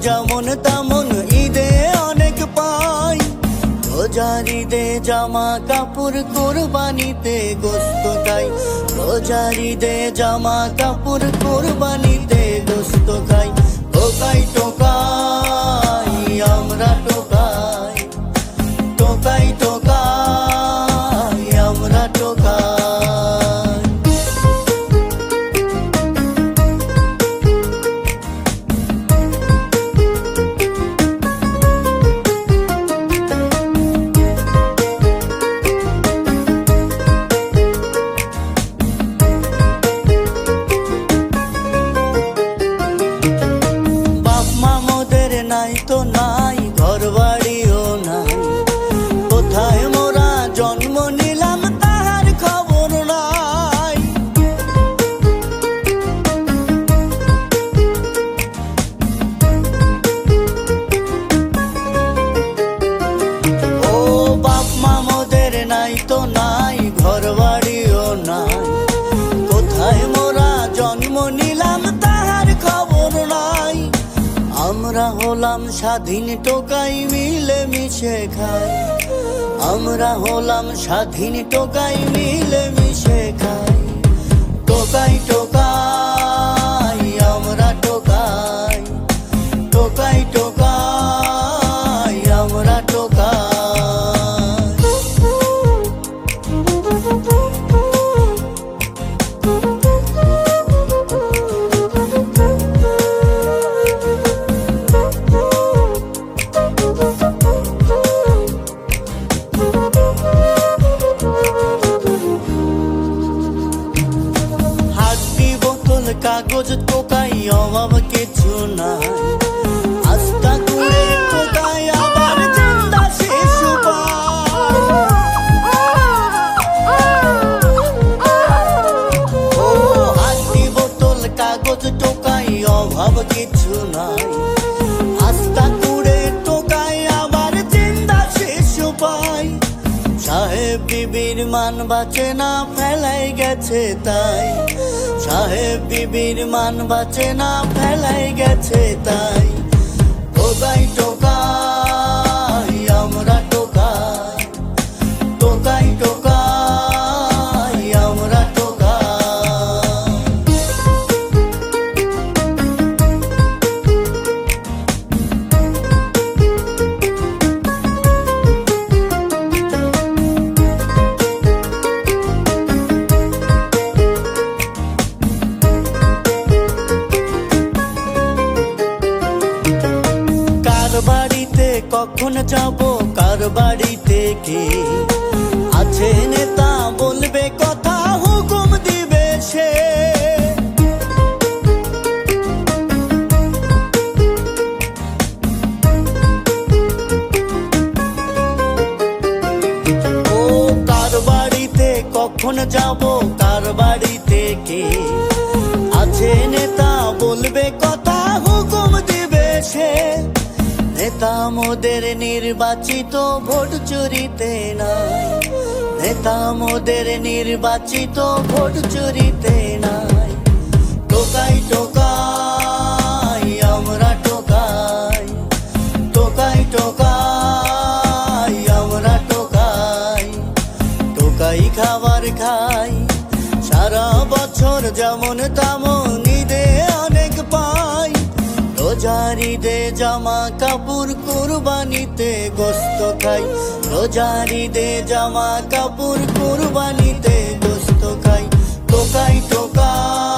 যেমন তেমন ঈদে অনেক পাই। রোজার ঈদে জামা কাপড়, কোরবানিতে গোস্ত খাই। রোজার ঈদে জামা কাপড়, কোরবানিতে গোস্ত খাই। টোকাই টোকাই আমরা টোকাই, টোকাই টোকাই আমরা টোকাই। নাই তো নাই, ঘর বাড়িও নাই, কোথায় মোরা জন্ম নিলাম তাহার খবর নাই। ও বাপ মা মোদের নাই তো নাই, ঘর বাড়িও নাই, কোথায় মোরা জন্ম নিলাম তাহার খবর নাই। আমরা হলাম স্বাধীন টোকাই, মিলে মিশে খাই। আমরা হলাম স্বাধীন টোকাই, মিলে মিশে খাই। টোকাই টোকাই আমরা টোকাই, টোকাই টোকাই আমরা টোকাই। কাগজ টোকাই অভাব কিছু নাই, আস্তা করে টোকাই আবার জিন্দা শিশু পায়। ও হাড্ডি বোতল কাগজ টোকাই অভাব কিছু নাই, আস্তা করে টোকাই আবার জিন্দা শিশু পায়। সাহেব বিবির মান বাঁচে না, ফেলাই গেছে তাই। সাহেব বিবির মান বাঁচে না, ফেলাই গেছে তাই। টোকাই টোকাই আমরা টোকাই, টোকাই টোকাই আমরা টোকাই। বাড়িতে কখন যাব, কার বাড়িতে কে আছে নেতা, বলবে কথা হুকুম দিবে সে। ও কার বাড়িতে কখন যাব, কার বাড়িতে কে আছে নেতা, বলবে কথা হুকুম দিবে সে। নেতা মোদের নির্বাচিত, ভোট চুরিতে নাই। নেতা মোদের নির্বাচিত, ভোট চুরিতে নাই। টোকাই টোকাই আমরা টোকাই, টোকাই টোকাই আমরা টোকাই। টোকাই খাবার খাই সারা বছর যেমন তেমন, ঈদে অনেক পাই। রোজার ঈদে জামা কাপড়, কোরবানিতে গোস্ত খাই। রোজার ঈদে জামা কাপড়, কোরবানিতে গোস্ত খাই। টোকাই টোকাই